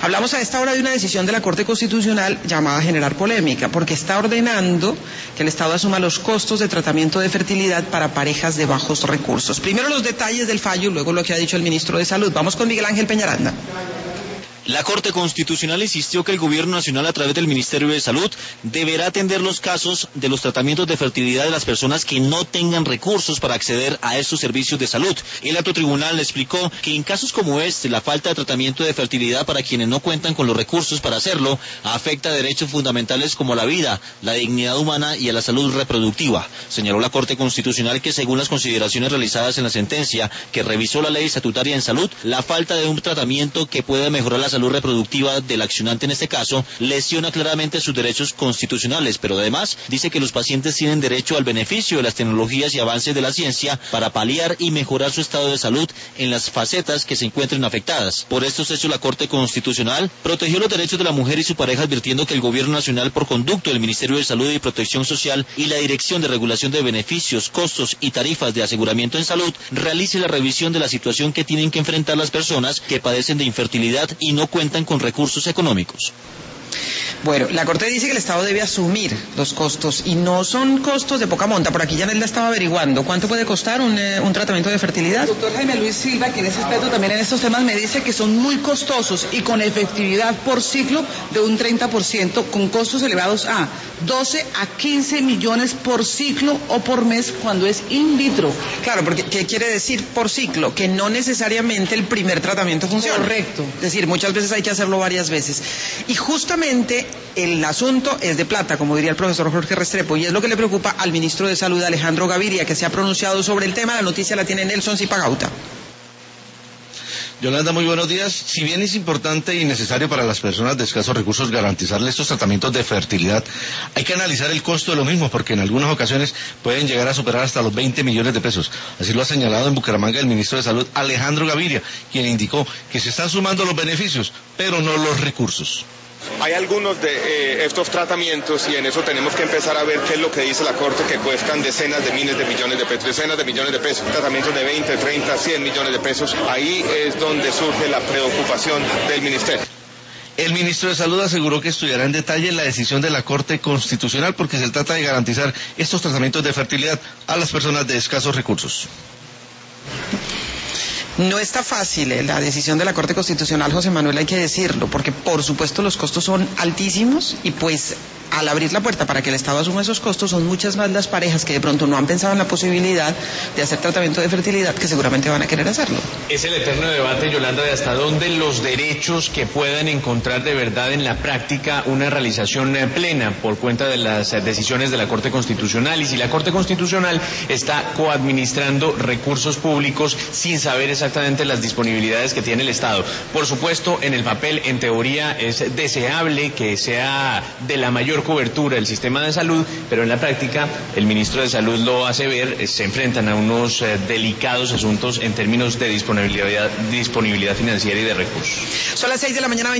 Hablamos a esta hora de una decisión de la Corte Constitucional llamada a generar polémica, porque está ordenando que el Estado asuma los costos de tratamiento de fertilidad para parejas de bajos recursos. Primero los detalles del fallo, luego lo que ha dicho el ministro de Salud. Vamos con Miguel Ángel Peñaranda. La Corte Constitucional insistió que el Gobierno Nacional, a través del Ministerio de Salud, deberá atender los casos de los tratamientos de fertilidad de las personas que no tengan recursos para acceder a estos servicios de salud. El alto tribunal explicó que en casos como este, la falta de tratamiento de fertilidad para quienes no cuentan con los recursos para hacerlo afecta a derechos fundamentales como la vida, la dignidad humana y a la salud reproductiva. Señaló la Corte Constitucional que, según las consideraciones realizadas en la sentencia que revisó la ley estatutaria en salud, la falta de un tratamiento que pueda mejorar la salud reproductiva del accionante en este caso lesiona claramente sus derechos constitucionales, pero además dice que los pacientes tienen derecho al beneficio de las tecnologías y avances de la ciencia para paliar y mejorar su estado de salud en las facetas que se encuentren afectadas. Por estos hechos, la Corte Constitucional protegió los derechos de la mujer y su pareja, advirtiendo que el Gobierno Nacional, por conducto del Ministerio de Salud y Protección Social y la Dirección de Regulación de Beneficios, Costos y Tarifas de Aseguramiento en Salud, realice la revisión de la situación que tienen que enfrentar las personas que padecen de infertilidad y no cuentan con recursos económicos. Bueno, la Corte dice que el Estado debe asumir los costos y no son costos de poca monta. Por aquí ya la estaba averiguando. ¿Cuánto puede costar un tratamiento de fertilidad? El doctor Jaime Luis Silva, quien es experto también en estos temas, me dice que son muy costosos y con efectividad por ciclo de un 30%, con costos elevados a 12 a 15 millones por ciclo o por mes cuando es in vitro. Claro, porque ¿qué quiere decir por ciclo? Que no necesariamente el primer tratamiento funciona. Correcto. Es decir, muchas veces hay que hacerlo varias veces. Y justamente el asunto es de plata, como diría el profesor Jorge Restrepo, y es lo que le preocupa al ministro de Salud, Alejandro Gaviria, que se ha pronunciado sobre el tema. La noticia la tiene Nelson Zipagauta. Yolanda, muy buenos días. Si bien es importante y necesario para las personas de escasos recursos garantizarles estos tratamientos de fertilidad, hay que analizar el costo de lo mismo, porque en algunas ocasiones pueden llegar a superar hasta los 20 millones de pesos. Así lo ha señalado en Bucaramanga el ministro de Salud, Alejandro Gaviria, quien indicó que se están sumando los beneficios, pero no los recursos. Hay algunos de estos tratamientos y en eso tenemos que empezar a ver qué es lo que dice la Corte, que cuestan decenas de miles de millones de pesos, tratamientos de 20, 30, 100 millones de pesos. Ahí es donde surge la preocupación del ministerio. El ministro de Salud aseguró que estudiará en detalle la decisión de la Corte Constitucional porque se trata de garantizar estos tratamientos de fertilidad a las personas de escasos recursos. No está fácil la decisión de la Corte Constitucional, José Manuel, hay que decirlo, porque por supuesto los costos son altísimos y pues al abrir la puerta para que el Estado asuma esos costos son muchas más las parejas que de pronto no han pensado en la posibilidad de hacer tratamiento de fertilidad que seguramente van a querer hacerlo. Es el eterno debate, Yolanda, de hasta dónde los derechos que puedan encontrar de verdad en la práctica una realización plena por cuenta de las decisiones de la Corte Constitucional, y si la Corte Constitucional está coadministrando recursos públicos sin saber exactamente las disponibilidades que tiene el Estado. Por supuesto, en el papel, en teoría, es deseable que sea de la mayor cobertura el sistema de salud, pero en la práctica el ministro de Salud lo hace ver, se enfrentan a unos delicados asuntos en términos de disponibilidad financiera y de recursos. Son las 6 de la mañana.